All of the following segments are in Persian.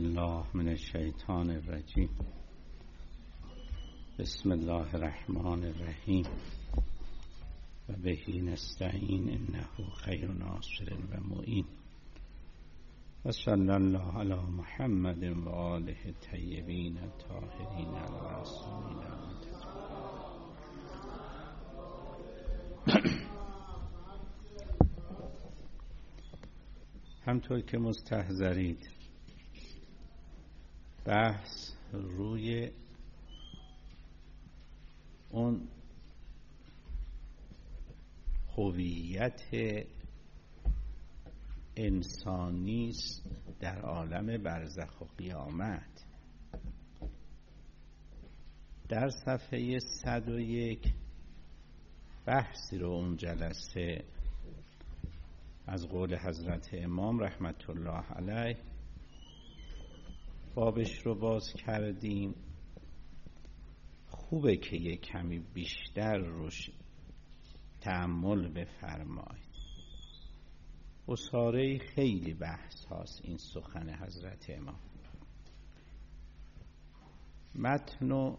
الله من الشیطان الرجیم. بسم الله الرحمن الرحیم و بهی نستعین انه خیر ناصر و معین و صلی الله علی محمد و آله الطیبین الطاهرین المعصومین. همطور که مستحضرید بحث روی اون هویت انسانی است در عالم برزخ و قیامت. در صفحه 101 بحثی رو اون جلسه از قول حضرت امام رحمت الله علیه بابش رو باز کردیم. خوبه که یک کمی بیشتر روش تأمل بفرمایید. اصاره خیلی بحث هاست این سخن حضرت امام. متنو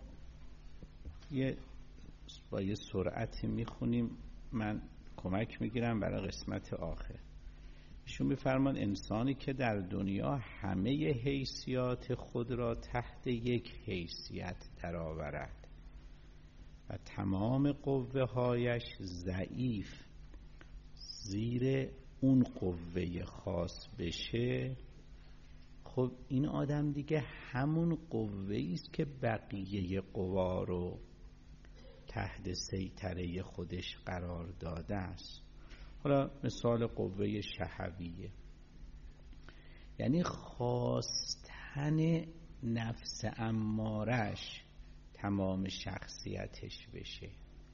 با یه سرعتی میخونیم، من کمک میگیرم برای قسمت آخر. ایشون میفرمان انسانی که در دنیا همه حیثیات خود را تحت یک حیثیت درآورد و تمام قوه هایش ضعیف زیر اون قوه خاص بشه، خب این آدم دیگه همون قوه ایست که بقیه قوا رو تحت سیطره خودش قرار داده است. حالا مثال قوه شهویه، یعنی خواستن نفس امارش تمام شخصیتش بشه.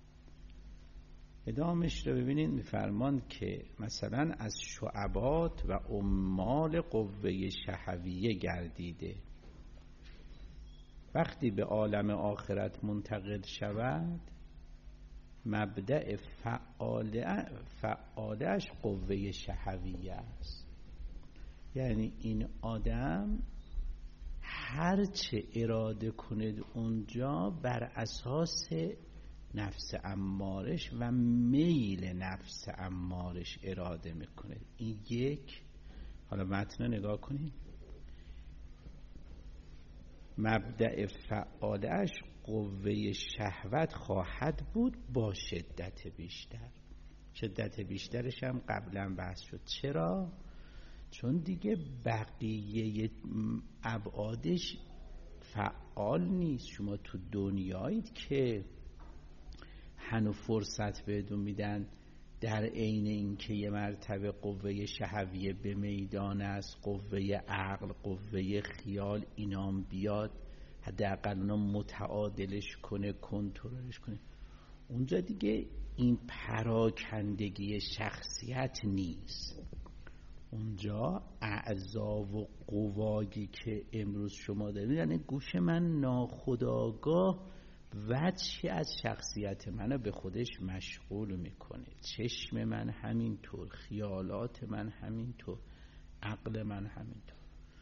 ادامش رو ببینید، میفرمان که مثلا از شعبات و عمال قوه شهویه گردیده، وقتی به عالم آخرت منتقل شود مبدأ فعالش قوه شهویه است. یعنی این آدم هرچه اراده کند اونجا بر اساس نفس امارش و میل نفس امارش اراده میکنه. این یک. حالا متن نگاه کنید. مبدأ فعالش قوه شهوت خواهد بود با شدت بیشتر. شدت بیشترش هم قبلا بحث شد. چرا؟ چون دیگه بقیه ابعادش فعال نیست. شما تو دنیایید که هنو فرصت بهتون میدن در عین اینکه یه مرتبه قوه شهویه به میدان است، قوه عقل، قوه خیال اینام بیاد، حداقل اونا متعادلش کنه، کنترلش کنه. اونجا دیگه این پراکندگی شخصیت نیست. اونجا اعضا و قوایی که امروز شما دارید، یعنی گوش من ناخودآگاه وجهی از شخصیت منو به خودش مشغول میکنه. چشم من همینطور، خیالات من همینطور، عقل من همینطور.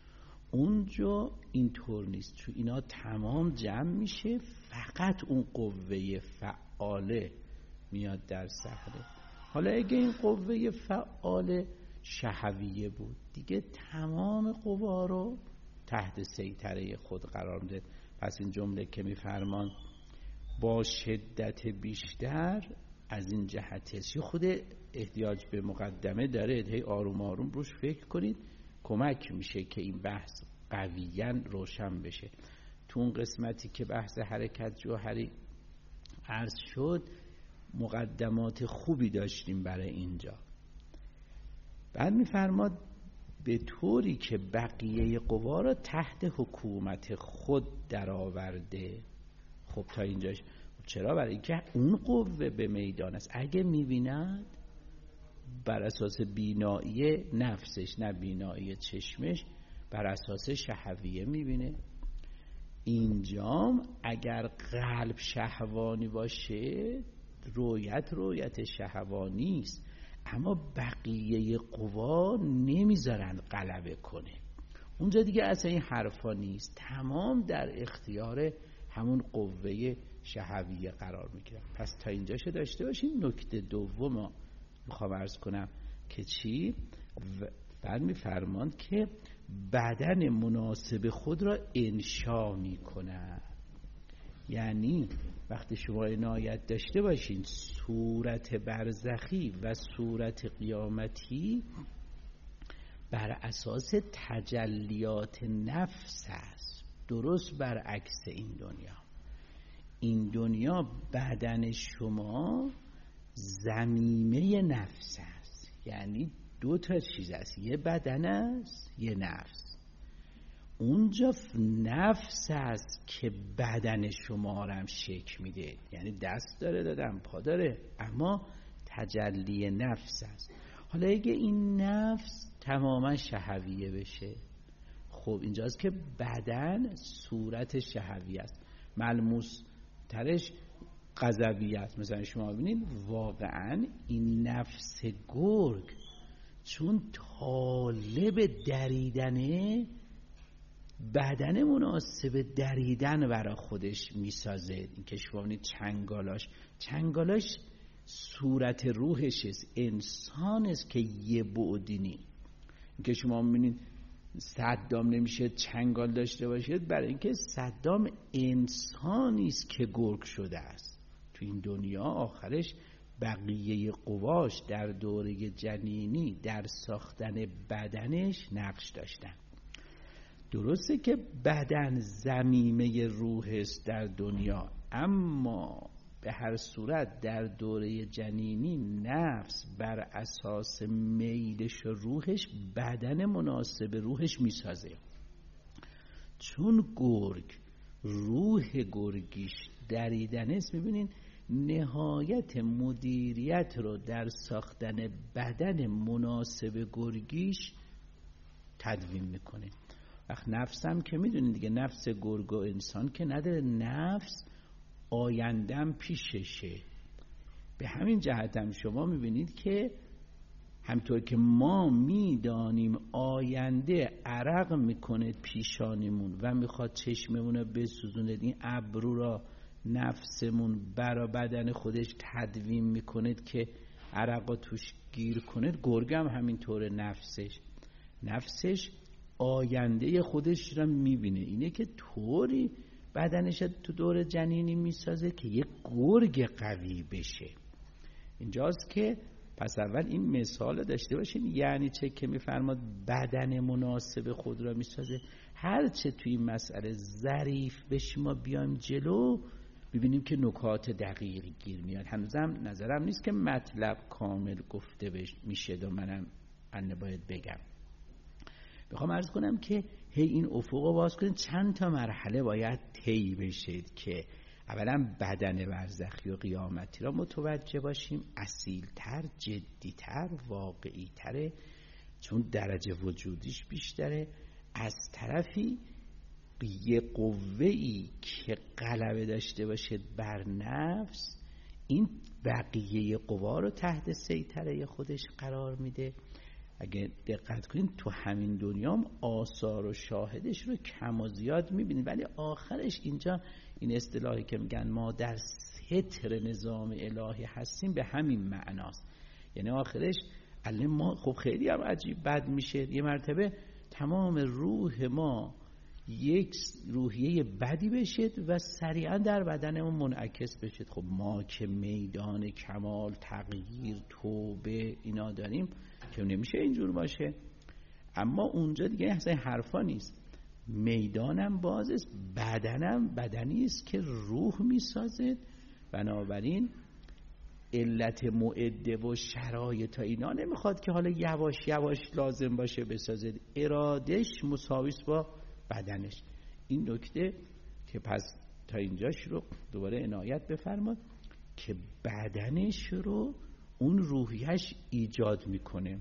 اونجا اینطور نیست. چون اینا تمام جمع میشه، فقط اون قوه فعاله میاد در صحنه. حالا اگه این قوه فعاله شهویه بود، دیگه تمام قوا رو تحت سیطره خود قرار میده. پس این جمله که میفرمان با شدت بیشتر از این جهت است، خود احتیاج به مقدمه داره. هی آروم آروم روش فکر کنید، کمک میشه که این بحث قویاً روشن بشه. تو اون قسمتی که بحث حرکت جوهری عرض شد مقدمات خوبی داشتیم برای اینجا. بعد میفرماد به طوری که بقیه قوا را تحت حکومت خود درآورده. خب تا اینجاش چرا؟ برای اینکه اون قوه به میدان است. اگه میبیند بر اساس بینایی نفسش، نه بینایی چشمش، بر اساس شهویه میبینه. اینجام اگر قلب شهوانی باشه رویت شهوانی است، اما بقیه قوا نمیذارن غلبه کنه. اونجا دیگه اصلا این حرفا نیست، تمام در اختیار همون قوه شهویه قرار میگیره. پس تا اینجاشو داشته باشیم. نکته دوم میخوام عرض کنم که چی؟ فرماند که بدن مناسب خود را انشا میکنه. یعنی وقتی شما عنایت داشته باشین صورت برزخی و صورت قیامتی بر اساس تجلیات نفس است، درست برعکس این دنیا. این دنیا بدن شما زمیمه نفس است، یعنی دو تا چیز است، یه بدن است یه نفس. اونجا نفس است که بدن شما رو هم شکل میده، یعنی دست داره دادم پا داره، اما تجلی نفس است. حالا اگه این نفس تماما شهویه بشه، خب اینجاست که بدن صورت شهویه است، ملموس ترش غضبیه است. مثلا شما ببینید واقعا این نفس گرگ چون طالب دریدنه، بدن مناسب دریدن برای خودش میسازه. این که شما ببینید چنگالاش صورت روحش است، انسان است که یه بعدینی. این که شما ببینید صدام نمیشه چنگال داشته باشید، برای اینکه صدام انسانی است که گرگ شده است. تو این دنیا آخرش بقیه قواش در دوره جنینی در ساختن بدنش نقش داشتن. درسته که بدن زمیمه روح است در دنیا، اما به هر صورت در دوره جنینی نفس بر اساس میلش و روحش بدن مناسب روحش میسازه. چون گرگ روح گرگیش دریدن است، میبینین نهایت مدیریت رو در ساختن بدن مناسب گرگیش تدوین میکنه. وقت نفسم که میدونین دیگه، نفس گرگ و انسان که نداره، نفس آیندم پیششه. به همین جهت هم شما میبینید که همطور که ما میدانیم آینده عرق میکنه پیشانیمون و میخواد چشممون رو بسوزونه، این ابرو را نفسمون برا بدن خودش تدوین میکنه که عرق توش گیر کنه، گرگ هم همینطور نفسش آینده خودش را میبینه. اینه که طوری بدنش تو دور جنینی میسازه که یک گرگ قوی بشه. اینجاست که پس اول این مثال داشته باشین، یعنی چه که میفرماد بدن مناسب خود را میسازه. هرچه توی این مسئله ظریف بشیم ما بیایم جلو، ببینیم که نکات دقیقی گیر میاد. هنوزم نظرم نیست که مطلب کامل گفته میشه و منم باید بگم. بخوام عرض کنم که این افق رو باز کنید، چند تا مرحله باید طی بشید که اولا بدن برزخی و قیامتی را متوجه باشیم، اصیل‌تر، جدی‌تر، واقعی‌تره، چون درجه وجودیش بیشتره. از طرفی یه قوه‌ای که غلبه داشته باشه بر نفس، این بقیه قوا رو تحت سیطره خودش قرار میده. اگه دقت کنید تو همین دنیا هم آثار و شاهدش رو کم و زیاد میبینید، ولی آخرش اینجا این اصطلاحی که میگن ما در ستر نظام الهی هستیم به همین معناست. یعنی آخرش ما خب خیلی هم عجیب بد میشه، یه مرتبه تمام روح ما یک روحیه بدی بشید و سریعا در بدنمون منعکس بشید. خب ما که میدان کمال، تغییر، توبه اینا داریم که نمیشه اینجور باشه. اما اونجا دیگه اصلا حرفا نیست، میدانم باز است، بدنم بدنی است که روح میسازه. بنابراین علت معده و شرایط اینا نمیخواد که حالا یواش یواش لازم باشه بسازه، ارادش مساویس با بدنش. این نکته که پس تا اینجاش رو دوباره عنایت بفرماد که بدنش رو اون روحیش ایجاد میکنه.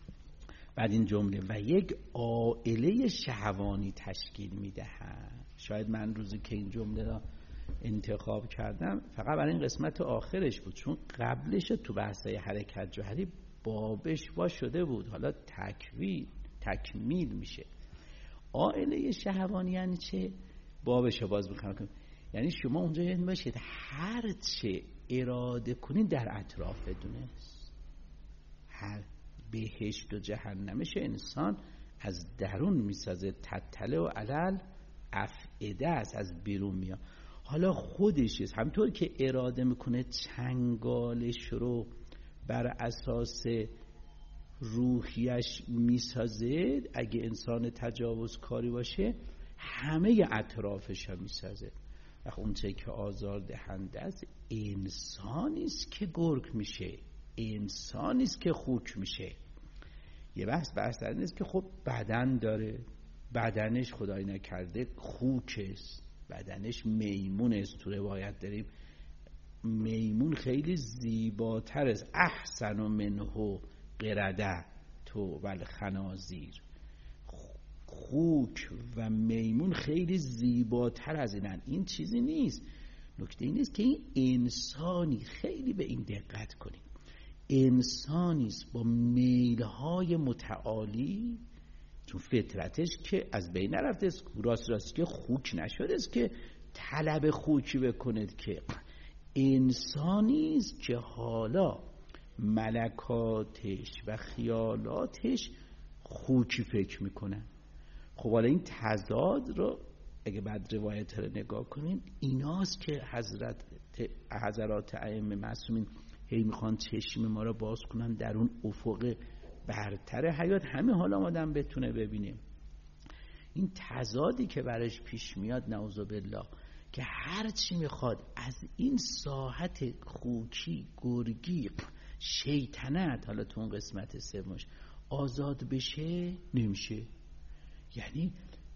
بعد این جمله و یک عائله شهوانی تشکیل میدهد. شاید من روزی که این جمله را انتخاب کردم فقط برای این قسمت آخرش بود، چون قبلش تو بحثای حرکت جوهری بابش وا شده بود، حالا تکمیل میشه. عائله شهوانی یعنی چه؟ بابشو باز میخوام. یعنی شما اونجا یاد باشید هر چه اراده کنید در اطرافتون است. هر بهشت و جهنمش انسان از درون میسازه، تتله و علل افعده است، از بیرون میاد. حالا خودش است، همطور که اراده میکنه چنگالش رو بر اساس روحیش میسازه، اگه انسان تجاوزکاری باشه همه اطرافش هم میسازه. اون چه که آزار دهنده است انسانیست که گرگ میشه، انسانیست که خوک میشه. یه بحث در این است که خب بدن داره، بدنش خدای نکرده خوکست، بدنش میمون است. تو روایت داریم میمون خیلی زیباتر است، احسن منه قرده تو والخنازیر. خوک و میمون خیلی زیباتر از اینن. این چیزی نیست. نکته این است که این انسانی، خیلی به این دقت کنیم، انسانیست با میلهای متعالی، چون فطرتش که از بین نرفته است، راست که خوک نشده است که طلب خوکی بکند، که انسانیست که حالا ملکاتش و خیالاتش خوکی فکر میکنن. خب حالا این تضاد رو اگه بعد روایت رو نگاه کنین، ایناست که حضرات ائمه معصومین هی میخوان چشم ما رو باز کنن در اون افق برتر حیات، همه حالا آدم بتونه ببینیم. این تضادی که برش پیش میاد نعوذ بالله، که هر چی میخواد از این ساحت خوکی، گرگی، شیطنت، حالا تو اون قسمت سومش آزاد بشه نمیشه. یعنی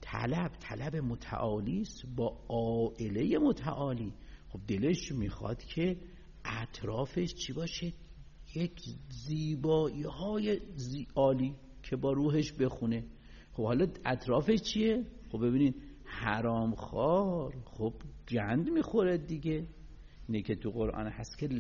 طلب متعالی است با عائله متعالی. خب دلش میخواد که اطرافش چی باشه؟ یک زیبایی های عالی که با روحش بخونه. خب حالا اطرافش چیه؟ خب ببینین حرام خور خب گند میخوره دیگه. اینه که تو قرآن هست که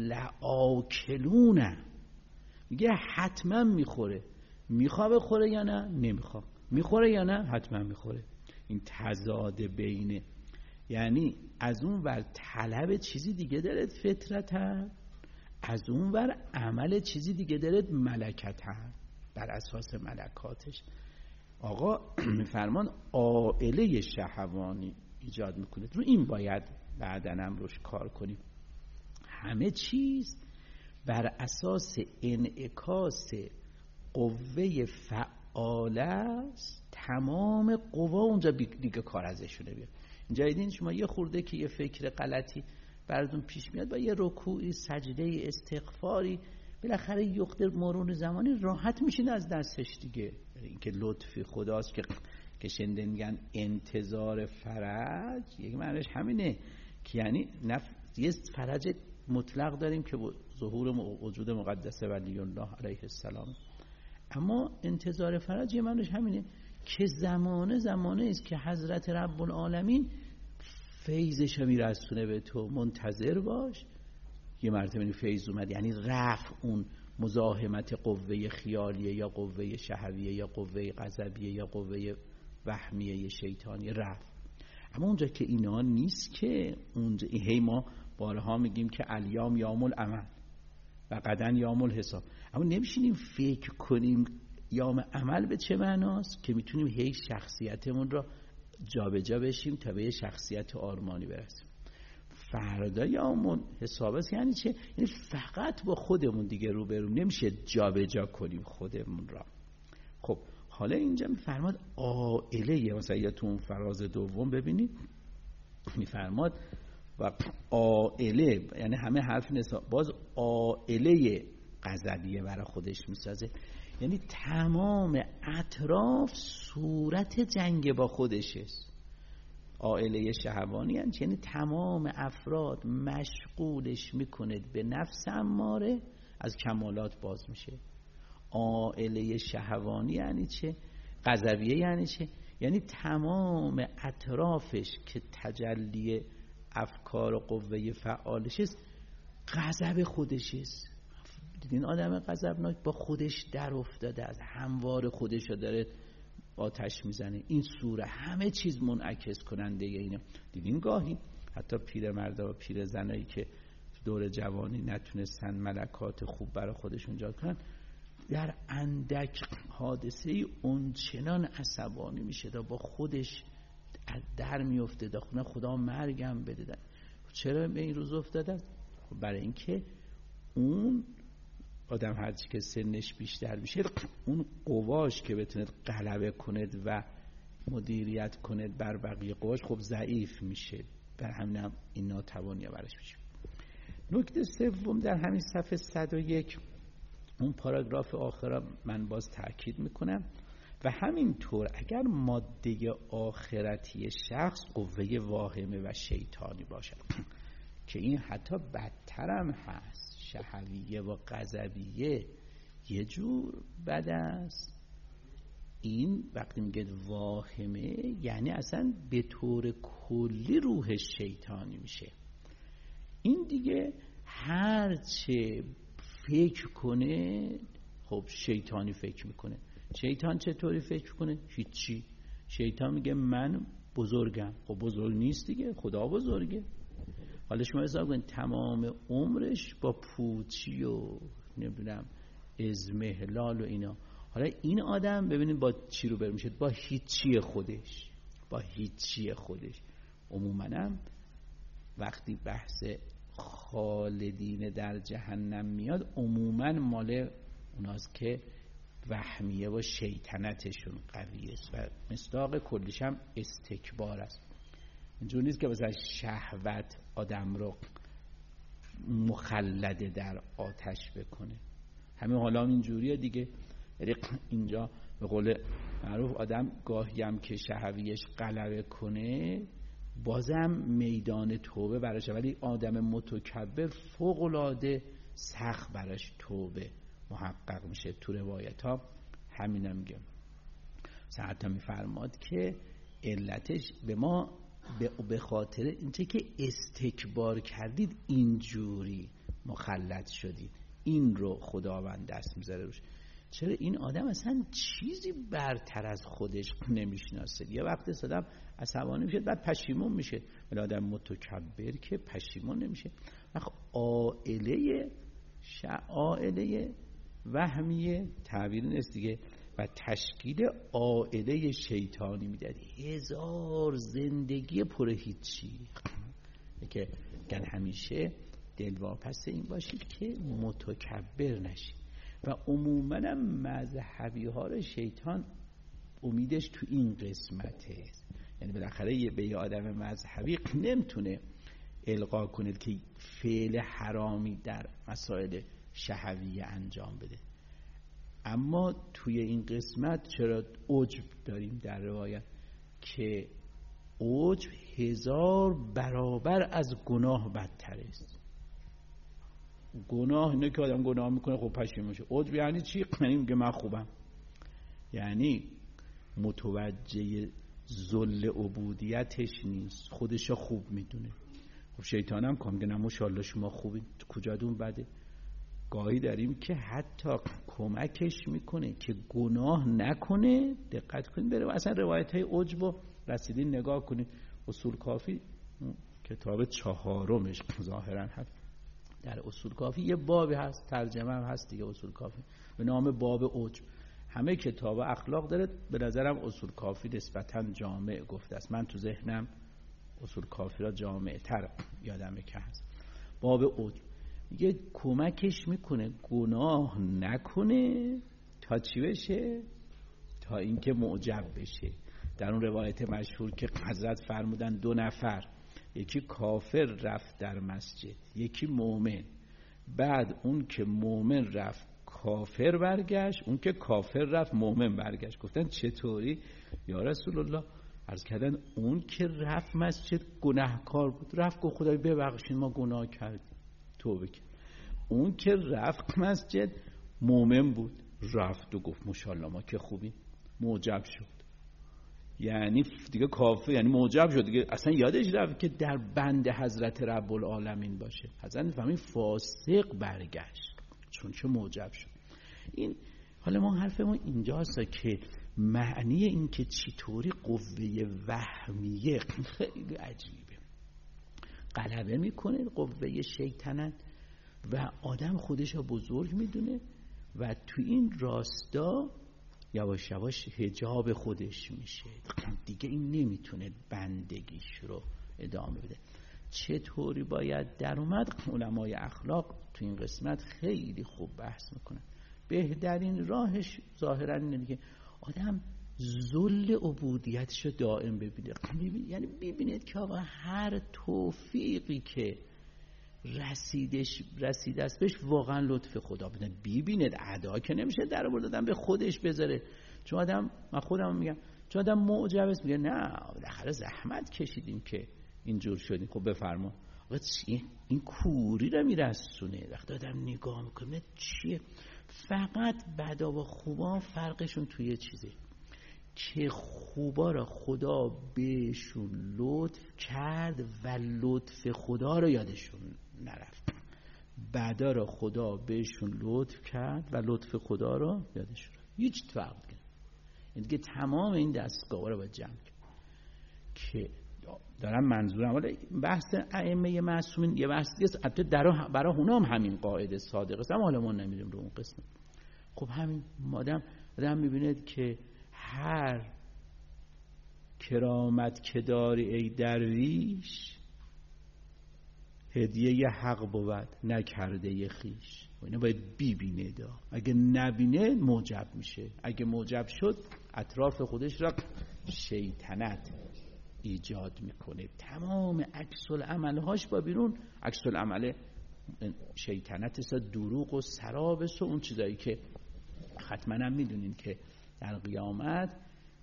لآکلونه، میگه حتما میخوره. میخواه بخوره یا نه؟ نمیخواه. میخوره یا نه؟ حتما میخوره. این تضاد بینه، یعنی از اون ور طلب چیزی دیگه دارد فطرت، از اون ور عمل چیزی دیگه دارد ملکت، بر اساس ملکاتش. آقا میفرمان عائله شهوانی ایجاد میکنه. رو این باید بعدنم روش کار کنیم. همه چیز بر اساس انعکاس قوه فعاله است. تمام قوا اونجا دیگه کار ازشونه بیاد. اینجا دیدین شما یه خورده که یه فکر غلطی براتون پیش میاد، با یه رکوعی، سجده، استغفاری، بالاخره یخت مرور زمانی راحت میشین از دستش دیگه. این که لطف خداست که شنده میگن انتظار فرج، یک معنیش همینه که یعنی یه فرج مطلق داریم که ظهور وجود مقدس ولی الله علیه السلام، اما انتظار فرج یه معنیش همینه که زمانه است که حضرت رب العالمین فیضش میرسونه به تو، منتظر باش. یه مرتبه این فیض اومد، یعنی رفع اون مزاحمت قوه خیالیه یا قوه شهویه یا قوه غضبیه یا قوه وهمیه شیطانی، رفع. اما اونجا که اینا نیست، که اونجا هی ما بارها میگیم که الیام یوم العمل و غدا یوم الحساب، اما نمیشینیم فکر کنیم یوم عمل به چه معناست، که میتونیم هی شخصیتمون را جابجا بشیم تا به شخصیت آرمانی برسیم. فردا یوم حساب است یعنی چه؟ یعنی فقط با خودمون دیگه روبرو نمیشه، جابجا کنیم خودمون را. خب حالا اینجا میفرماد عائله، مثلا یا تو اون فراز دوم ببینید میفرماد و عائله یعنی همه حرف نسا، باز عائله غضبیه برای خودش میسازه، یعنی تمام اطراف صورت جنگ با خودشه. عائله شهوانی یعنی تمام افراد مشغولش میکنه به نفس اماره، از کمالات باز میشه. عائله شهوانی یعنی چه؟ غضبیه یعنی چه؟ یعنی تمام اطرافش که تجلی افکار و قوه فعالش است غضب خودش است. دیدین آدم غضبناک با خودش در افتاده، از هموار خودش رو داره آتش میزنه، این سوره، همه چیز منعکس کننده اینه. دیدین گاهی حتی پیرمردا و پیرزنایی که دور جوانی نتونستن ملکات خوب برای خودشون ایجاد کنن، در اندک حادثه اون چنان عصبانی میشه تا با خودش در میفته، تا خدا مرگم بده. چرا به این روز افتادن؟ برای اینکه اون آدم هرچی که سنش بیشتر میشه، اون قواش که بتونه غلبه کنه و مدیریت کنه بر بقیه قواش خب ضعیف میشه، بر همین هم این ناتوانی برش میشه. نکته سوم در همین صفحه 101 اون پاراگراف آخر من باز تأکید میکنم و همینطور اگر ماده آخرتی شخص قوه واهمه و شیطانی باشد که این حتی بدترم هست، شهویه و غضبیه یه جور بد است. این وقتی میگه واهمه یعنی اصلا به طور کلی روحش شیطانی میشه. این دیگه هرچه فکر کنه خب شیطانی فکر میکنه. شیطان چطوری فکر کنه؟ هیچی. شیطان میگه من بزرگم. خب بزرگ نیست دیگه، خدا بزرگه. حالا شما حساب کنید تمام عمرش با پوچی و نمیدونم ازمهلال و اینا. حالا این آدم ببینید با چی رو بر میشه؟ با هیچی خودش. با هیچی خودش. عموماً هم وقتی بحث خالدین در جهنم میاد عموماً مال اوناست که وهمیه و شیطنتشون قوی است و مصداق کلیش هم استکبار است. اینجور نیست که مثلا شهوت آدم رو مخلده در آتش بکنه. همین حالا اینجوریه دیگه. اینجا به قول معروف آدم گاهی هم که شهویش غلبه کنه بازم میدان توبه براشه، ولی آدم متکبر فوق‌العاده سخت براش توبه محقق میشه. تو روایت ها همینم میگم. حتی میفرماد که علتش به ما به خاطر اینچه که استکبار کردید اینجوری مخلد شدید، این رو خداوند دست میذاره روش. چرا این آدم اصلا چیزی برتر از خودش نمیشناسه. یه وقت آدم عصبانی میشه بعد پشیمون میشه، ولی آدم متکبر که پشیمون نمیشه. عائله وهمیه تعبیر نیست دیگه و تشکیل عائله شیطانی میداد. هزار زندگی پر هیچی که گن همیشه دلواپس این باشید که متکبر نشید. و عموماً مذهبی ها رو شیطان امیدش تو این قسمته، یعنی بالاخره به یه آدم مذهبی نمیتونه القا کنه که فعل حرامی در مسائل شهویه انجام بده. اما توی این قسمت چرا عجب داریم در روایت که عجب 1000 برابر از گناه بدتر است. گناه اینه که آدم گناه میکنه خب پشیمون میشه. عجب یعنی چی؟ یعنی میگه من خوبم، یعنی متوجه ذل عبودیتش نیست، خودشو خوب میدونه. خب شیطان هم که میگه نه ماشاءالله شما خوبین، کجا دون بده. گاهی داریم که حتی کمکش میکنه که گناه نکنه. دقت کنید بره اصلا روایت های عجب رسیدین نگاه کنید. اصول کافی کتاب 4 ظاهرا هست. در اصول کافی یه بابی هست، ترجمه هم هست دیگه اصول کافی به نام باب عجب. همه کتاب اخلاق داره، به نظرم اصول کافی نسبتاً جامع گفته است. من تو ذهنم اصول کافی را جامع تر یادمه که هست. باب عجب یه کمکش میکنه گناه نکنه تا چی بشه؟ تا اینکه معجب بشه. در اون روایت مشهور که حضرت فرمودن 2 نفر، یکی کافر رفت در مسجد، یکی مؤمن. بعد اون که مؤمن رفت کافر برگشت، اون که کافر رفت مؤمن برگشت. گفتن چطوری یا رسول الله؟ عرض کردن اون که رفت مسجد گناهکار بود، رفت گفت خدای ببخشید ما گناه کردیم توبه کرد. اون که رفت مسجد مؤمن بود، رفت و گفت ماشاءالله ما که خوبیم، معجب شد. یعنی دیگه کافر، یعنی معجب شد دیگه، اصلا یادش رفت که در بند حضرت رب العالمین باشه. حضرت فهمید فاسق برگشت چون چه معجب شد. این حالا ما حرفمون اینجاست که معنی این که چطوری قوه وهمیه خیلی عجیبه غلبه میکنه قوه شیطنت و آدم خودش رو بزرگ میدونه و تو این راستا یواش یواش حجاب خودش میشه دیگه این نمیتونه بندگیش رو ادامه بده. چطوری باید در اومد؟ علمای اخلاق تو این قسمت خیلی خوب بحث میکنن. بهترین راهش ظاهرا اینه که آدم ذل عبودیتش رو دائم ببینه، یعنی ببینید که آقا هر توفیقی که رسیده است بهش واقعا لطف خدا بوده. ببینید ادا که نمیشه در آورد دادن به خودش بذاره، چون آدم، من خودم میگم، چون آدم معجب است میگه نه بالاخره زحمت کشیدیم که اینجور شدیم. خب بفرما آقا این کوری رو میرسونه. وقتی آدم نگاه میکنه چیه؟ فقط بدا و خوبا فرقشون توی چیزه که خوبا را خدا بهشون لطف کرد و لطف خدا را یادشون نرفت، بدا را خدا بهشون لطف کرد و لطف خدا را یادشون رفت. هیچ فرق نمیکنه. این دیگه تمام این دستگاه را باید جمع کرد که دارم منظورم. ولی بحث ائمه معصومین یه بحث دیگه است، البته برای اونام همین قاعده صادق است، اما حالا ما نمیریم رو اون قسمت. خب همین آدم میبیند که هر کرامت که داری ای درویش هدیه حق بود نکرده خیش. اینو باید ببینه دا. اگه نبینه معجب میشه، اگه معجب شد اطراف خودش را شیطنت ایجاد میکنه. تمام عکس العملهاش با بیرون عکس العمل شیطنت است، دروغ و سراب است و اون چیزایی که حتما هم میدونین که در قیامت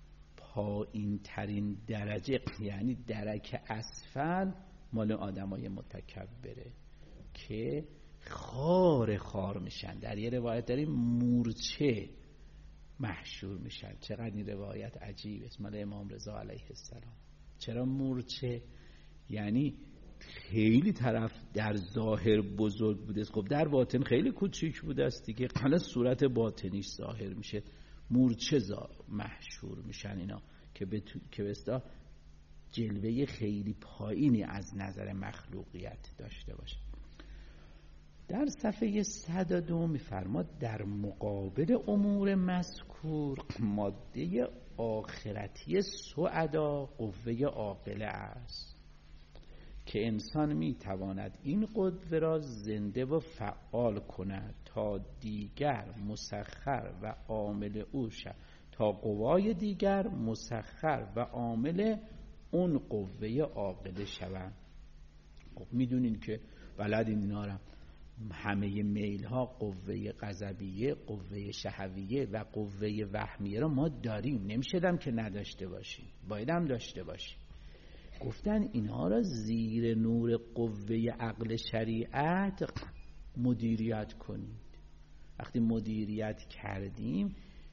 پایین ترین درجه یعنی درک اسفل مال آدمای متکبره که خار میشن. در یه روایت داریم مورچه محشور میشن. چقدر این روایت عجیب است، مال امام رضا علیه السلام. چرا مورچه؟ یعنی خیلی طرف در ظاهر بزرگ بوده، خب در باطن خیلی کوچیک بوده است دیگه، حالا صورت باطنیش ظاهر میشه. مورچه محشور میشن اینا که به اصطلاح جلوه خیلی پایینی از نظر مخلوقیت داشته باشه. در صفحه 102 میفرماد در مقابل امور مذکور ماده آخرتی سعدا قوه عاقله است که انسان میتواند این قوه را زنده و فعال کند تا دیگر مسخر و عامل او شد، تا قوای دیگر مسخر و عامل اون قوه عاقله شوند. خب میدونین که بلدین اینا را، همه میل ها، قوه غضبیه، قوه شهویه و قوه وهمیه را ما داریم، نمیشدم که نداشته باشیم، بایدم داشته باشیم. گفتن اینها را زیر نور قوه عقل شریعت مدیریت کنید. وقتی مدیریت کردیم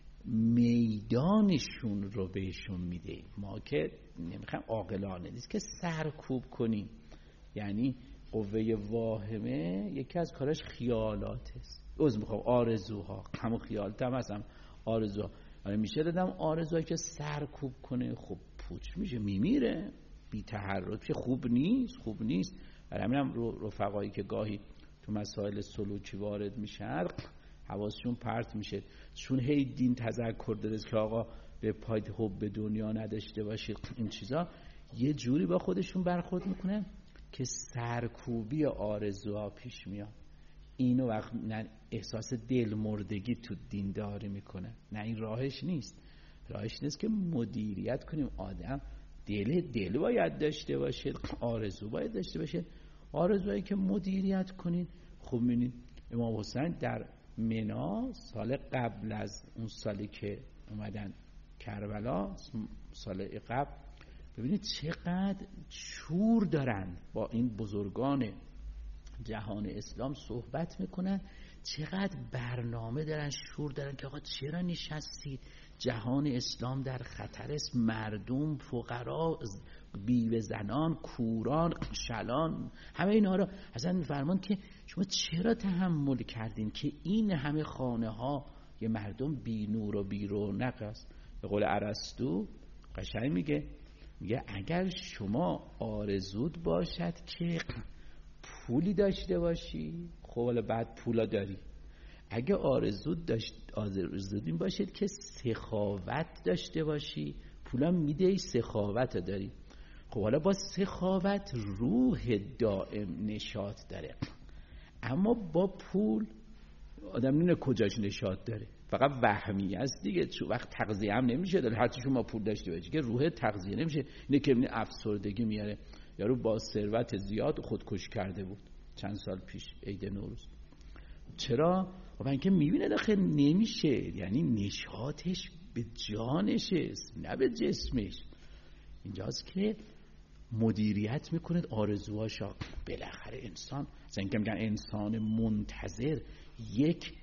میدانشون رو بهشون میدهیم. ما که نمیخوایم عاقلانه نیست که سرکوب کنیم. یعنی قوه واهمه یکی از کاراش خیالات است. میخوام آرزوها، همون خیالات هم هستم آرزوها. میشه دادم آرزوهایی که سرکوب کنه، خب پوچ میشه، میمیره، بی تحرک میشه، خوب نیست. برای همینم رفقایی که گاهی تو مسائل سلوکی وارد میشن حواسشون پرت میشه، چون هی دین تذکر داره که آقا به پایت حب دنیا نداشته باشید، این چیزا یه جوری با خودشون برخورد میکنن که سرکوبی آرزوها پیش میاد. اینو وقت نه احساس دلمردگی تو دینداری میکنه، نه این راهش نیست که مدیریت کنیم. آدم دل باید داشته باشه، آرزو باید داشته باشه. آرزوهایی که مدیریت کنید. خب ببینید امام حسین در منی سال قبل از اون سالی که اومدن کربلا، سال قبل، ببینید چقدر شور دارن با این بزرگان جهان اسلام صحبت میکنن، چقدر برنامه دارن، شور دارن که آقا چرا نشستید، جهان اسلام در خطر است، مردم، فقرا، بیوه زنان، کوران، شلان، همه اینا رو اصلا میفرمان که شما چرا تحمل کردین که این همه خانه ها یه مردم بی نور و بی رونق است. به قول ارسطو قشنگ میگه اگر شما آرزود باشد که پولی داشته باشی، خب بعد پولا داری. اگه آرزود این باشد که سخاوت داشته باشی، پولا میده، سخاوت داری. خب حالا با سخاوت روح دائم نشاط داره، اما با پول آدم نمیدونه کجاش نشاط داره، فقط وهمی است دیگه. چون وقت تغذیه هم نمیشه داره، هرچی شما پول داشته باشی که روح تغذیه نمیشه. اینه که افسردگی میاره. یارو با ثروت زیاد خودکشی کرده بود چند سال پیش عید نوروز. چرا؟ خب اینکه میبینه داخل نمیشه، یعنی نشاطش به جانشه نه به جسمش. اینجاست که مدیریت میکنه آرزوهاشا. بالاخره انسان مثلا که میگن انسان منتظر یک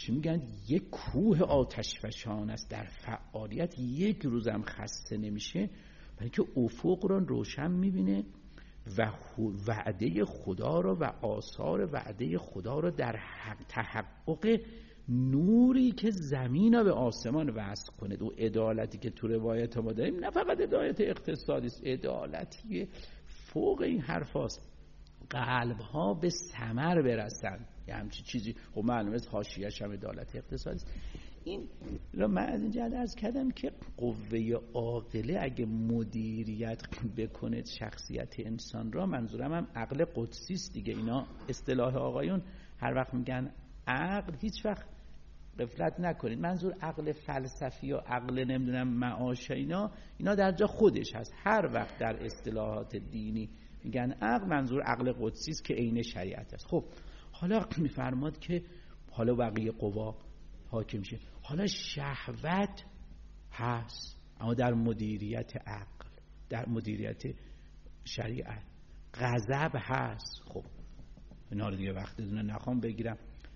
کوه آتش فشان است در فعالیت، یک روزم خسته نمیشه، برای که افق رو روشن میبینه و وعده خدا رو و آثار وعده خدا رو در تحقق نوری که زمین رو به آسمان وصل کنه. و عدالتی که تو روایت ما داریم نه فقط عدالت اقتصادی است، عدالتی فوق این حرف هاست. قلب ها به ثمر برسن، یه همچی چیزی. خب معلومه حاشیه‌اش هم عدالت اقتصادی است. این را من از اینجا عرض کردم که قوه عاقله اگه مدیریت بکنه شخصیت انسان را، منظورم هم عقل قدسی است دیگه. اینا اصطلاح آقایون هر وقت میگن عقل، هیچ وقت غفلت نکنید، منظور عقل فلسفی و عقل نمیدونم معاش اینا در جا خودش هست. هر وقت در اصطلاحات دینی میگن عقل، منظور عقل قدسی است که عین شریعت است. خب حالا میفرماد که حالا بقیه قوا حاکم میشه. حالا شهوت هست اما در مدیریت عقل، در مدیریت شریعت. غضب هست. خب اینا رو دیگه وقت دونه نخوام بگیرم.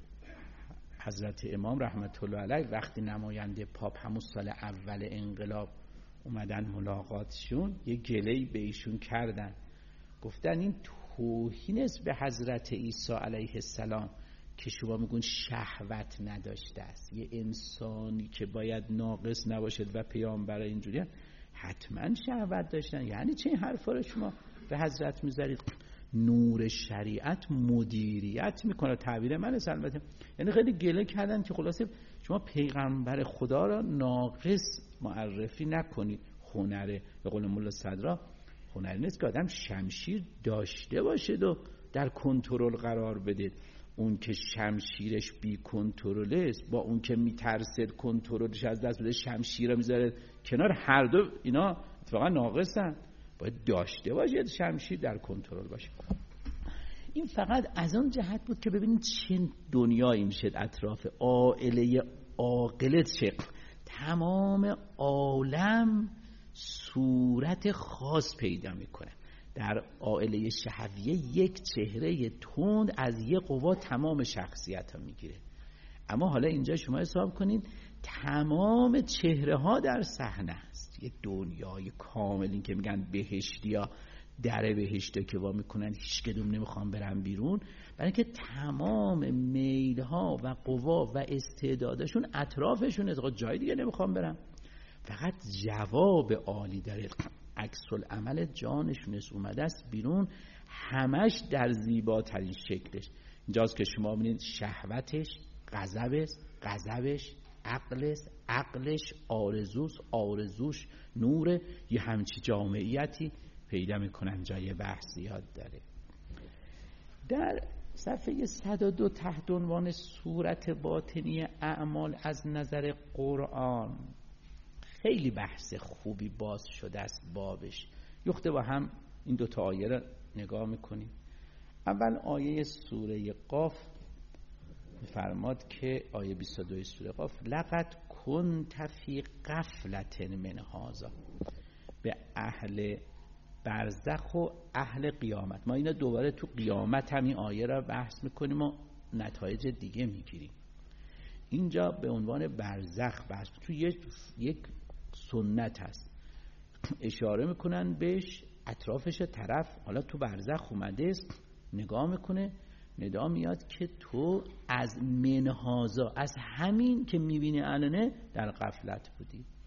حضرت امام رحمت الله علیه وقتی نماینده پاپ همون سال اول انقلاب اومدن ملاقاتشون، یه گله‌ای به ایشون کردن، گفتن این توهین است به حضرت عیسی علیه السلام که شما میگون شهوت نداشته است. یه انسانی که باید ناقص نباشد و پیامبر اینجوری حتما شهوت داشتن، یعنی چه این حرفا رو شما به حضرت میذارید؟ نور شریعت مدیریت میکنه، تعبیر من است البته. یعنی خیلی گله کردن که خلاصه شما پیغمبر خدا را ناقص معرفی نکنید. هنره به قول مولا صدرا، هنری نیست که آدم شمشیر داشته باشد و در کنترل قرار بده. اون که شمشیرش بی کنترله است با اون که میترسد کنترلش از دست بده شمشیر رو میذاره کنار، هر دو اینا اتفاقا ناقصن. باید داشته باشید شمشیر در کنترل باشه. این فقط از اون جهت بود که ببینید چه دنیایی میشه اطراف عائله عاقله. چه تمام عالم صورت خاص پیدا میکنه. در عائله شهویه یک چهره تند از یک قوا تمام شخصیت ها میگیره. اما حالا اینجا شما حساب کنید تمام چهره ها در صحنه است. یک دنیای کامل، این که میگن بهشتی ها در بهشت که وا میکنن هیچ کدوم نمیخوان برن بیرون، برای که تمام میل ها و قوا و استعدادشون اطرافشون از جای دیگه نمیخوان برن، فقط جواب عالی داره. عکس العمل جانشون اومده است بیرون، همش در زیباترین شکلش. اینجاست که شما ببینید شهوتش غضبش عقلش آرزوش نور، یه همچی جامعیتی پیدا میکنن. جای بحثیات داره. در صفحه 102 تحت عنوان صورت باطنی اعمال از نظر قرآن خیلی بحث خوبی باز شده است بابش. یخته با هم این دوتا آیه را نگاه میکنیم. اول آیه سوره قاف فرماد که آیه 22 سوره قاف لقد کنت فی غفلة من هذا، به اهل برزخ و اهل قیامت. ما اینا دوباره تو قیامت هم این آیه را بحث میکنیم و نتایج دیگه میگیریم. اینجا به عنوان برزخ بحث تو یک سنت هست، اشاره میکنن بهش، اطرافش طرف حالا تو برزخ اومده است، نگاه میکنه، ندا میاد که تو از منهازا، از همین که میبینی الانه در غفلت بودی.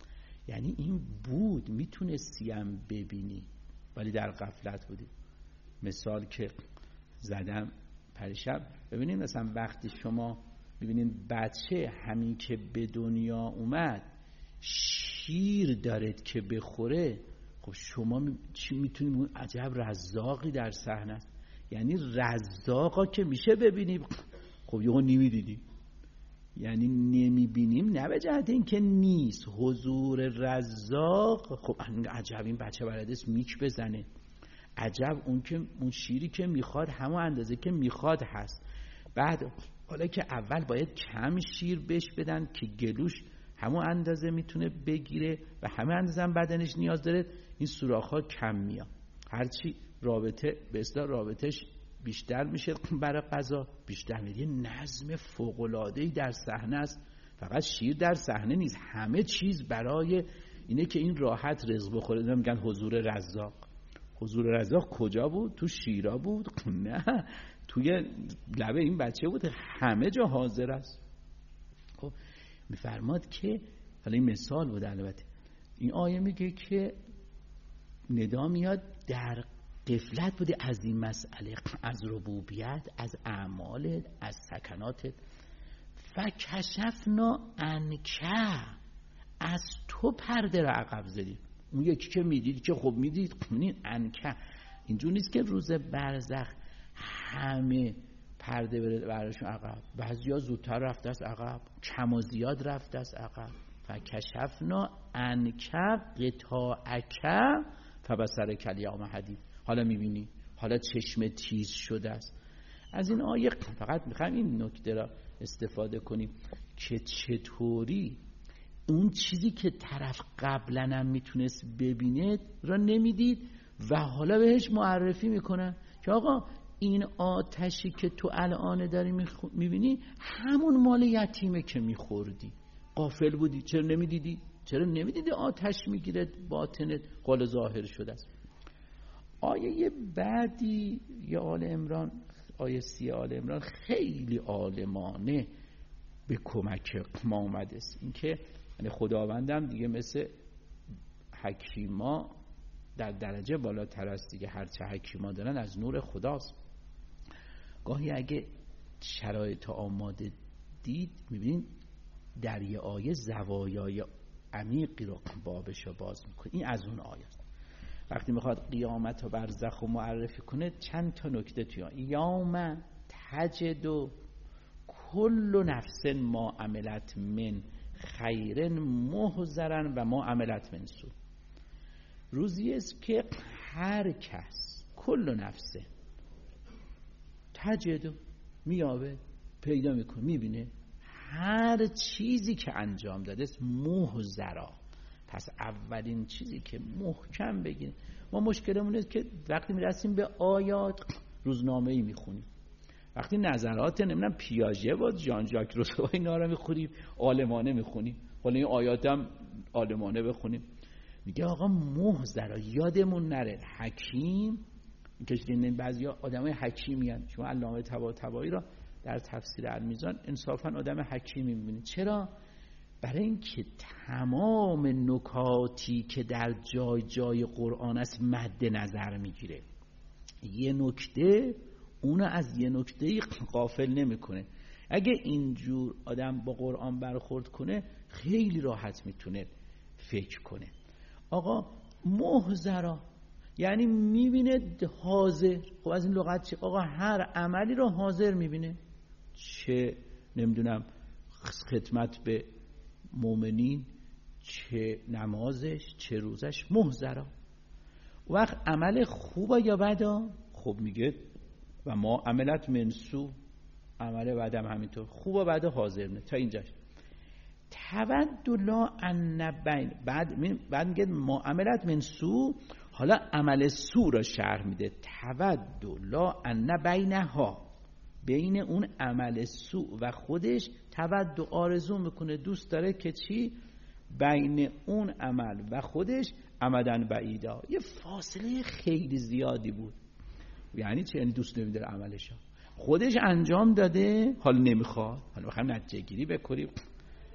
یعنی این بود، میتونستیم ببینی ولی در غفلت بودی. مثال که زدم پریشب، ببینید مثلا وقتی شما ببینید بچه همین که به دنیا اومد شیر دارد که بخوره، خب شما چی میتونید اون عجب رزاقی در صحنه است. یعنی رزاقا که میشه ببینیم، خب یهو نمیدیدیم، یعنی نمیبینیم نه به جهت این که نیست، حضور رزاق. خب عجب این بچه بلدست میک بزنه، عجب اون شیری که میخواد همون اندازه که میخواد هست. بعد حالا که اول باید کم شیر بهش بدن که گلوش همون اندازه میتونه بگیره و همه اندازه هم بدنش نیاز داره، این سوراخ‌ها کم میاد. هرچی رابطه به اصطلاح رابطهش بیشتر میشه برای غذا بیشتر میشه. نظم فوق‌العاده‌ای در صحنه است. فقط شیر در صحنه نیست، همه چیز برای اینه که این راحت رزق بخوره. میگن حضور رزاق. حضور رزاق کجا بود؟ تو شیرا بود؟ نه، توی لبه این بچه بود. همه جا حاضر است. خب میفرماد که حالا این مثال بود، البته این آیه میگه که ندا میاد در غفلت بوده از این مسئله، از ربوبیت، از اعمال، از سکنات. فکشفنا عنک، از تو پرده را عقب زدیم. اون یکی که میدید که خب میدید عنک، اینجور نیست که روز برزخ همه پرده بره براشون عقب، بعضیا زودتر رفته است عقب، کم و زیاد رفته است عقب. فکشفنا عنک غطاءک فبصرک الیوم حدید. حالا میبینی، حالا چشم تیز شده است. از این آیه فقط میخوایم این نکته را استفاده کنیم که چطوری اون چیزی که طرف قبلا هم میتونست ببینه را نمیدید و حالا بهش معرفی میکنن که آقا این آتشی که تو الان داری میبینی همون مال یتیمه که میخوردی، غافل بودی، چرا نمیدیدی؟ چرا نمیدیدی آتش میگیره باطنت قال ظاهر شده است. آیه بعدی یا آل عمران، آیه 30 آل عمران خیلی عالمانه به کمک ما اومده است. این که یعنی خداوندم دیگه مثل حکیما در درجه بالاتر است دیگه، هرچه حکیما دارن از نور خداست. گاهی اگه شرایط آماده دید میبینین در یه آیه زوایای عمیقی رو بابشو باز میکنه. این از اون آیه است. وقتی میخواد قیامت و برزخ رو معرفی کنه چند تا نکته توی یوم تجد کل نفس ما عملت من خیر محضرا و ما عملت من سوء. روزی است که هر کس کل نفسه تجد میابه، پیدا میکنه، میبینه هر چیزی که انجام داده است محضرا. پس اولین چیزی که محکم بگیریم، ما مشکلمون اینه که وقتی میرسیم به آیات روزنامه‌ای میخونیم، وقتی نظرات نمیدونم پیاژه و ژان ژاک روسو اینا رو میخونیم عالمانه میخونیم، حالا این آیات هم عالمانه بخونیم. میگه آقا محضرا، یادمون نره حکیم که بعضیا آدمای حکیمی ان. شما علامه طباطبایی را در تفسیر المیزان انصافا آدم حکیمی میبینید. چرا؟ برای اینکه تمام نکاتی که در جای جای قرآن است مد نظر میگیره. یه نکته اونو از یه نکته غافل نمیکنه. اگه اینجور آدم با قرآن برخورد کنه خیلی راحت میتونه فکر کنه. آقا محضرا یعنی میبینه حاضر. خب از این لغت چه؟ آقا هر عملی رو حاضر میبینه، چه نمیدونم خدمت به مؤمنین، چه نمازش، چه روزش، محضرا. وقت عمل خوبه یا بدا؟ خب میگه و ما عملت من سوء، عمل بعدم همینطور، خوب و بد حاضر نه. تا اینجاش تبدلا ان بین، بعد میگه ما عملت من سوء، حالا عمل سوء را شرح میده. تبدلا ان بینها، بین اون عمل سوء و خودش تبدل آرزو میکنه، دوست داره که چی؟ بین اون عمل و خودش امدن بعیدا، یه فاصله خیلی زیادی بود. یعنی چه؟ یعنی دوست نمیداره عملشو، خودش انجام داده حالا نمیخواد، حالا بخوایم نتیجه گیری بکنیم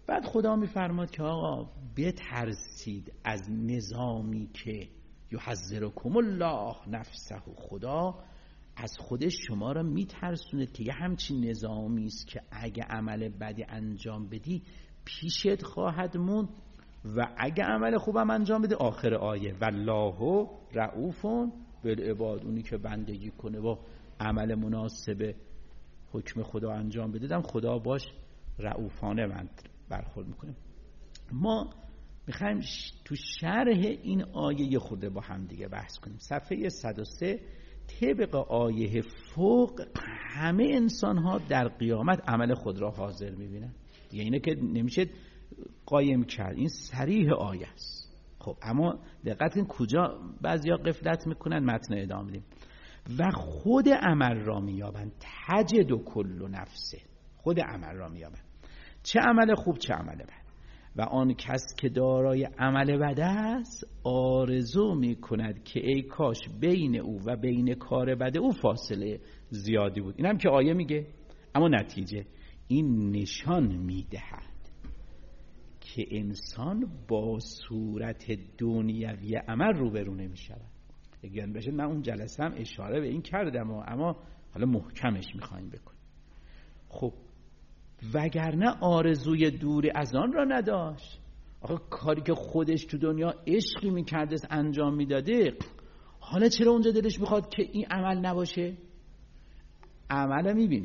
بعد خدا میفرماد که آقا بترسید از نظامی که یحذرکم الله نفسه، خدا از خودش شما را میترسونه که یه همچین نظامی است که اگه عمل بدی انجام بدی پیشت خواهد موند و اگه عمل خوبم انجام بده. آخر آیه والله رؤوف بالعباد، اونی که بندگی کنه و عمل مناسب حکم خدا انجام بده خدا باش رؤوفانه برخورد میکنه. ما میخوایم تو شرح این آیه یه خورده با هم دیگه بحث کنیم. صفحه 103 طبق آیه فوق همه انسان ها در قیامت عمل خود را حاضر میبینن دیگه، اینه که نمیشه قایم کرد، این صریح آیه است. خب اما دقت این کجا بعضیا غفلت میکنن، متن ادامه میدیم. و خود عمل را مییابند، تجد کل نفسه، خود عمل را مییابند، چه عمل خوب چه عمل بد. و آن کس که دارای عمل بد است آرزو میکند که ای کاش بین او و بین کار بد او فاصله زیادی بود. اینم که آیه میگه، اما نتیجه این نشان میدهد که انسان با صورت دنیوی عمل روبرو نمیشود. اگر بشه من اون جلسه هم اشاره به این کردم اما حالا محکمش میخوایم بکنیم. خب وگرنه آرزوی دور از آن را نداشت. آخه کاری که خودش تو دنیا عشقی میکرده انجام میداده، حالا چرا اونجا دلش میخواد که این عمل نباشه؟ عمل میبینه،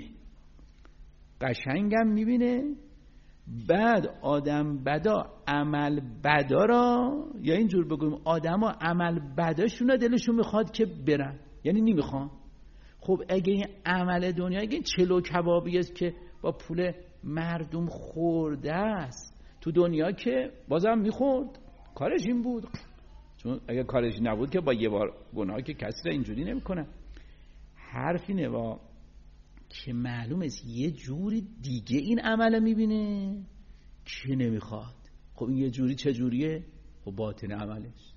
قشنگم میبینه، بعد آدم بدا عمل بدا را، یا اینجور بگویم آدم ها عمل بداشون را دلشون میخواد که برن، یعنی نمیخوان. خب اگه این عمل دنیا، اگه این چلو کبابی است که با پول مردم خورده است تو دنیا، که بازم میخورد، کارش این بود. چون اگه کارش نبود که با یه بار گناه که کسی را اینجوری نمیکنه. حرف اینه که معلوم است یه جوری دیگه این عمل میبینه که نمیخواد. خب این یه جوری چه جوریه؟ خب باطن عملش.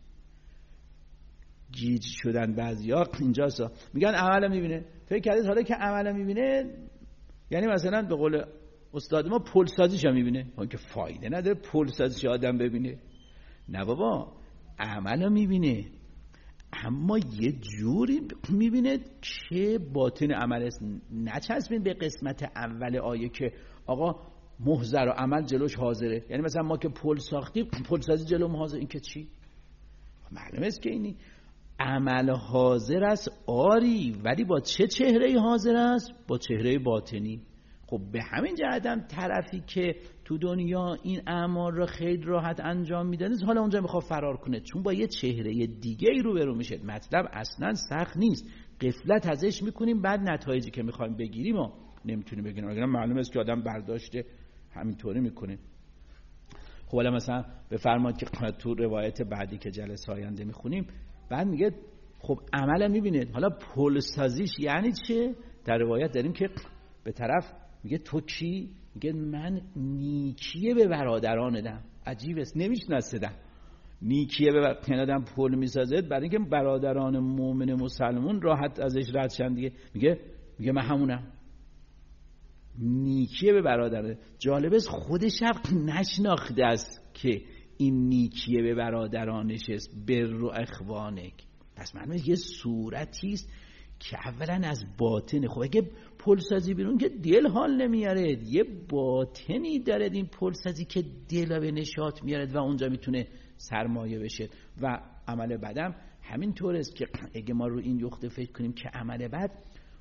گیج شدن بعضیا اینجاست، میگن عمل میبینه. فکر کردید حالا که عمل میبینه یعنی مثلا به قول استاد ما پلسازیش هم میبینه؟ اون که فایده نداره پلسازیش آدم ببینه. نه بابا، عمل میبینه اما یه جوری میبینه که باطن عمل است. نچسبین به قسمت اول آیه که آقا محضر و عمل جلوش حاضره. یعنی مثلا ما که پل ساختیم، پل سازی جلو حاضر، این که چی؟ معلومه است که اینی عمل حاضر است آری، ولی با چه چهره‌ای حاضر است؟ با چهره باطنی. خب به همین جهت هم طرفی که تو دنیا این اعمال را خیلی راحت انجام میده حالا اونجا میخواد فرار کنه، چون با یه چهره دیگه ای روبرو میشه. مطلب اصلا سخت نیست، غفلت ازش میکنیم، بعد نتایجی که میخوایم بگیریم و نمیتونیم بگیریم. اگر معلومه است که آدم برداشته همینطوری میکنه. خب حالا مثلا بفرمایید که تو روایت بعدی که جلسه آینده میخونیم بعد میگه خب عمل میبینه، حالا پل سازیش یعنی چه؟ در روایت داریم که به طرف میگه تو کی؟ میگه من نیکیه به برادران دم. عجیب است، نمیشناسیدم. نیکیه به برادران پل میسازد برای اینکه برادران مؤمن مسلمون راحت ازش رد شن دیگه. میگه من همونم. نیکیه به برادران. جالب است خودش هم نشناخته است که این نیکیه به برادرانش است، بر و اخوانک. پس معلومه یه صورتی است که اولا از باطنه. خب اگه پلسازی بیرون که دل حال نمیاره، یه باطنی داره این پلسازی که دل به نشاط میاره و اونجا میتونه سرمایه بشه. و عمل بدم همینطور است که اگه ما رو این نقطه فکر کنیم که عمل بد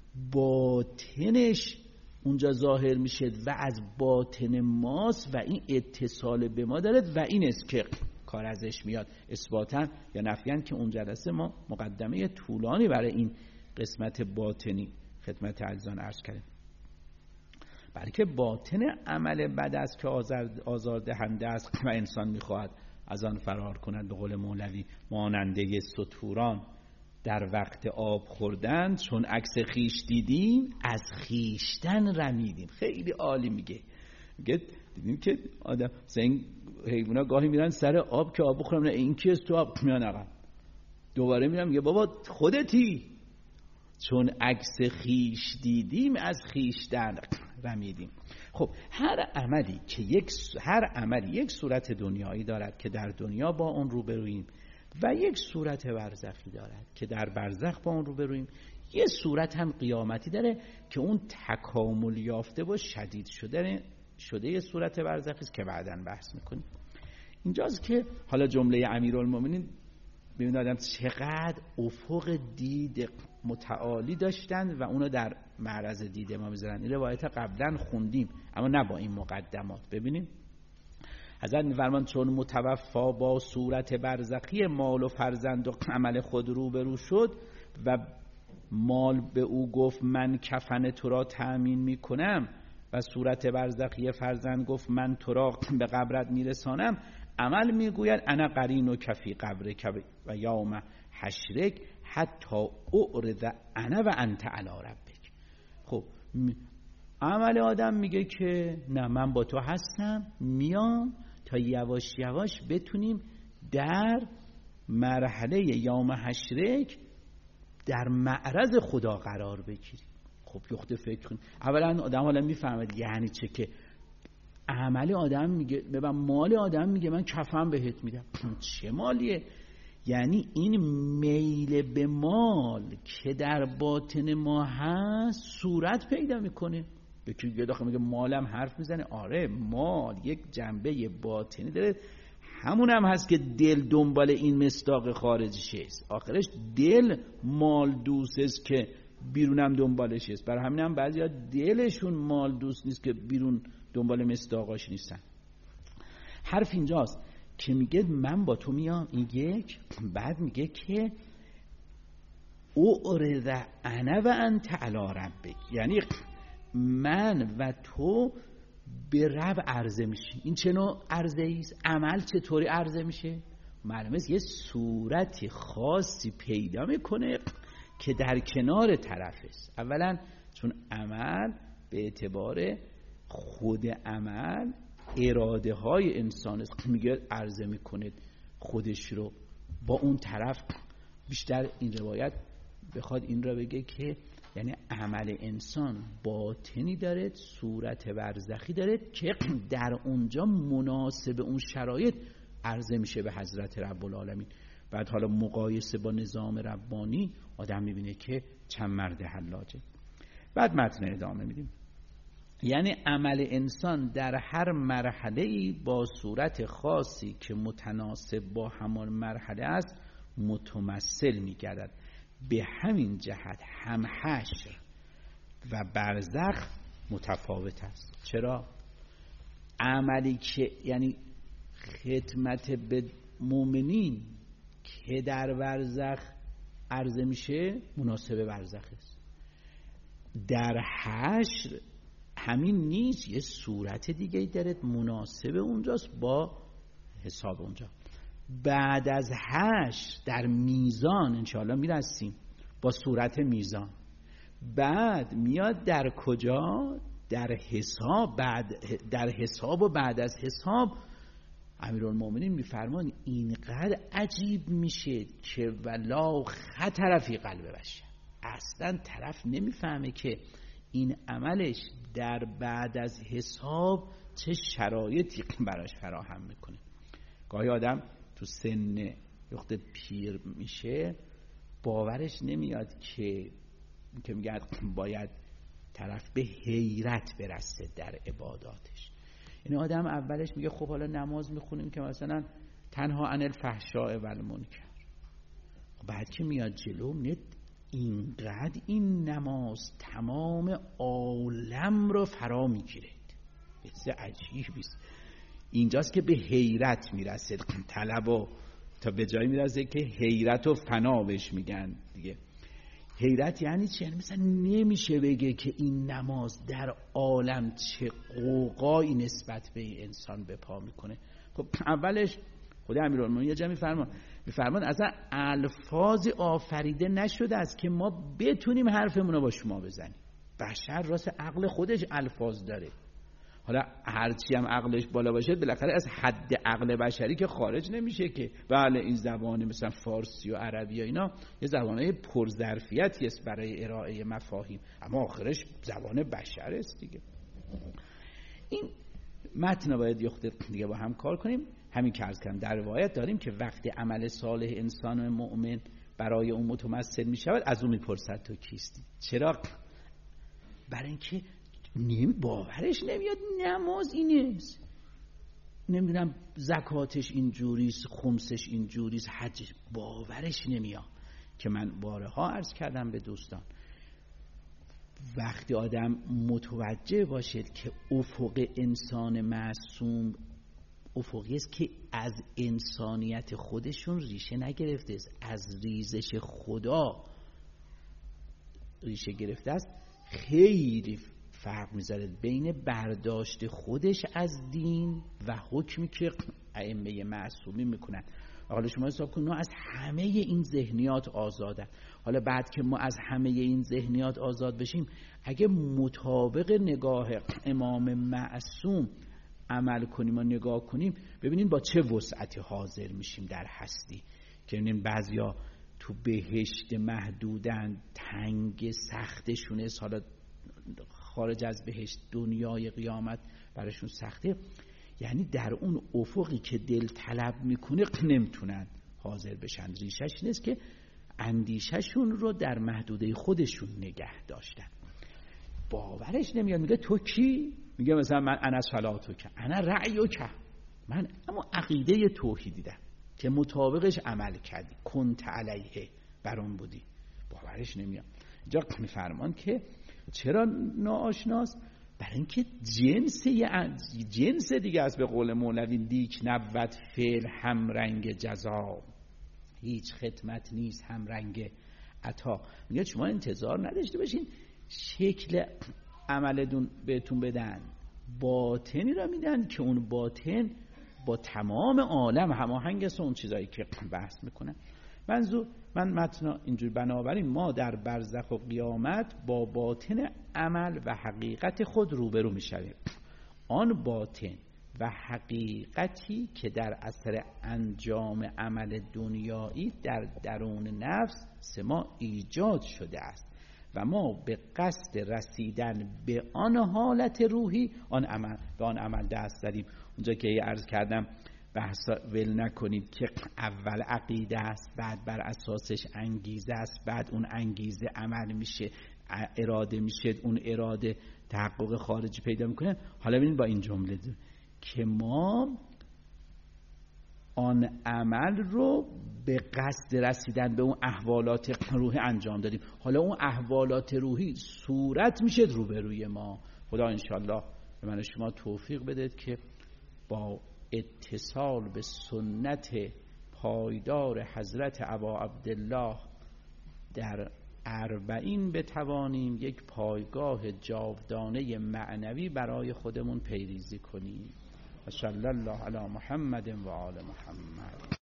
باطنش اونجا ظاهر میشه و از باطن ماست و این اتصال به ما داره و این است که کار ازش میاد. اثباتا یا نفیان که اون جلسه ما مقدمه طولانی برای این قسمت باطنی خدمت عزیزان عرض کردیم. بلکه باطن عمل بد است که آزاردهنده است و انسان میخواهد از آن فرار کند. به قول مولوی ماننده ستوران در وقت آب خوردن، چون عکس خیش دیدیم از خیشتن رمیدیم. خیلی عالی میگه دیدیم که آدم این حیونا گاهی میرن سر آب که آب بخورن، این کیست تو آب میان عقب، دوباره میرن میگه بابا خودتی، چون عکس خیش دیدیم از خیشتن رمیدیم. خب هر عملی یک صورت دنیایی دارد که در دنیا با اون روبرویم و یک صورت برزخی دارد که در برزخ با اون روبرویم. یه صورت هم قیامتی داره که اون تکامل یافته و شدید شده یه صورت برزخی است که بعداً بحث میکنیم. اینجاست که حالا جمله امیرالمومنین ببینید آدم چقدر افق دید متعالی داشتن و اونو در معرض دید ما میذارن. این روایت قبلا خوندیم اما نه با این مقدمات. ببینیم حضرت میفرمان چون متوفا با صورت برزخی مال و فرزند و عمل خود روبرو شد و مال به او گفت من کفن تو را تأمین میکنم و صورت برزخی فرزند گفت من تو را به قبرت میرسانم، عمل میگوید انا قرین و کفی قبرک و یوم حشرک حتی اعرض انا و انت علی ربک. خب عمل آدم میگه که نه من با تو هستم، میام تا یواش یواش بتونیم در مرحله یوم حشرک در معرض خدا قرار بگیریم. خب یخته فکر کن اولا آدم حالا میفهمد یعنی چه که عمل آدم میگه ببین مال آدم میگه من کفن بهت میدم. چه مالیه؟ یعنی این میل به مال که در باطن ما هست صورت پیدا میکنه. یکی یه داخل میگه مالم حرف میزنه. آره مال یک جنبه باطنی داره، همون هم هست که دل دنبال این مصداق خارجیش است. آخرش دل مال دوست است که بیرونم دنبالش است. برای همین هم بعضی ها دلشون مال دوست نیست که بیرون دنبال مصداقاش نیستن. حرف اینجاست که میگه من با تو میام، این یک. بعد میگه که اعرض انا و انت علی ربک، یعنی من و تو به رب عرضه میشیم. این چه نوع عرضه ایست؟ عمل چطوری عرضه میشه؟ معلومه یه صورتی خاصی پیدا میکنه که در کنار طرف است. اولا چون عمل به اعتبار خود عمل اراده های انسان است، میگه عرضه میکنه خودش رو با اون طرف. بیشتر این روایت بخواد این را بگه که یعنی عمل انسان باطنی داره، صورت برزخی داره که در اونجا مناسب اون شرایط عرضه میشه به حضرت رب العالمین. بعد حالا مقایسه با نظام ربانی آدم میبینه که چند مرد حلاجه. بعد متن ادامه میدیم. یعنی عمل انسان در هر مرحله‌ای با صورت خاصی که متناسب با همان مرحله است متمثل میگردد. به همین جهت هم حشر و برزخ متفاوت است. چرا؟ عملی که یعنی خدمت به مؤمنین که در برزخ عرضه میشه مناسب برزخ است. در حشر همین نیست، یه صورت دیگه داره مناسب اونجاست با حساب اونجا. بعد از حشر در میزان انشاءالله میرسیم با صورت میزان. بعد میاد در کجا؟ در حساب. در حساب و بعد از حساب امیرالمومنین میفرمان اینقدر عجیب میشه که ولا خطر فی قلب بشر، اصلا طرف نمیفهمه که این عملش در بعد از حساب چه شرایطی براش فراهم میکنه. گاهی آدم تو سن وقت پیر میشه باورش نمیاد که میگه باید طرف به حیرت برسه در عباداتش. این آدم اولش میگه خب حالا نماز میخونیم که مثلا تنها عن الفحشاء و المنکر، بعد که میاد جلو میاد اینقدر این نماز تمام عالم رو فرا میگیره. بسیار عجیبیست. اینجاست که به حیرت میرسه طلب و تا به جایی میرسه که حیرت و فنا بهش میگن دیگه. حیرت یعنی چی؟ یعنی مثلا نمیشه بگه که این نماز در عالم چه قوقایی نسبت به انسان به پا میکنه. خب اولش خود امیرالمومنین یه جا میفرمان اصلا الفاظ آفریده نشده است که ما بتونیم حرفمون رو با شما بزنیم. بشر راست عقل خودش الفاظ داره. حالا هرچی هم عقلش بالا باشه بالاخره از حد عقل بشری که خارج نمیشه که بله این زبان مثلا فارسی و عربی و اینا یه زبانهای پرظرفیتی است برای ارائه مفاهیم، اما آخرش زبان بشر است دیگه. این متن باید یه خورده دیگه با هم کار کنیم. همین که عرض کردم در روایت داریم که وقتی عمل صالح انسان مؤمن برای اون متمثل می شود از اون میپرسد تو کیستی. چرا؟ برای اینکه باورش نمیاد نماز اینست، نمیدونم زکاتش اینجوریست، خمسش اینجوریست، حجش باورش نمیاد. که من بارها عرض کردم به دوستان وقتی آدم متوجه باشد که افق انسان معصوم افقی است که از انسانیت خودشون ریشه نگرفته است، از ریزش خدا ریشه گرفته است، خیلی فرق میذاره بین برداشت خودش از دین و حکمی که ائمه معصومین میکنن. حالا شما حساب کن از همه این ذهنیات آزاده. حالا بعد که ما از همه این ذهنیات آزاد بشیم، اگه مطابق نگاه امام معصوم عمل کنیم و نگاه کنیم، ببینیم با چه وسعتی حاضر میشیم در هستی. که ببینیم بعضیا تو بهشت محدودن، تنگ سختشونه، حالا خارج از بهشت دنیای قیامت براشون سخته، یعنی در اون افقی که دل طلب میکنه نمیتونن حاضر بشن. ریشش نیست که اندیششون رو در محدوده خودشون نگه داشتن. باورش نمیاد، میگه تو کی؟ میگه مثلا من انا صلاتک انا رأیک، من اما عقیده توحیدی دارم که مطابقش عمل کردی، کنت علیه برام بودی. باورش نمیاد. اینجا میفرمان که چرا ناآشناست؟ برای اینکه جنس دیگه است. به قول مولوی دیک نبود فعل هم رنگ جزا، هیچ خدمت نیست هم رنگ عطا. میگه شما انتظار نداشته باشین شکل عملتون بهتون بدن، باطنی را میدن که اون باطن با تمام عالم هماهنگ است، اون چیزایی که بحث میکنن. من متن اینجور بنابراین ما در برزخ و قیامت با باطن عمل و حقیقت خود روبرو میشویم. آن باطن و حقیقتی که در اثر انجام عمل دنیایی در درون نفس ما ایجاد شده است و ما به قصد رسیدن به آن حالت روحی آن عمل دست زدیم. اونجا که عرض کردم بحث ول نکنید که اول عقیده است، بعد بر اساسش انگیزه است، بعد اون انگیزه عمل میشه، اراده میشه، اون اراده تحقق خارجی پیدا میکنه. حالا ببینید با این جمله که ما آن عمل رو به قصد رسیدن به اون احوالات روحی انجام دادیم. حالا اون احوالات روحی صورت میشه روبروی ما. خدا انشالله به من و شما توفیق بده که با اتصال به سنت پایدار حضرت ابا عبدالله در 40 بتوانیم یک پایگاه جاودانه معنوی برای خودمون پیریزی کنیم. صلی الله علی محمد و آل محمد.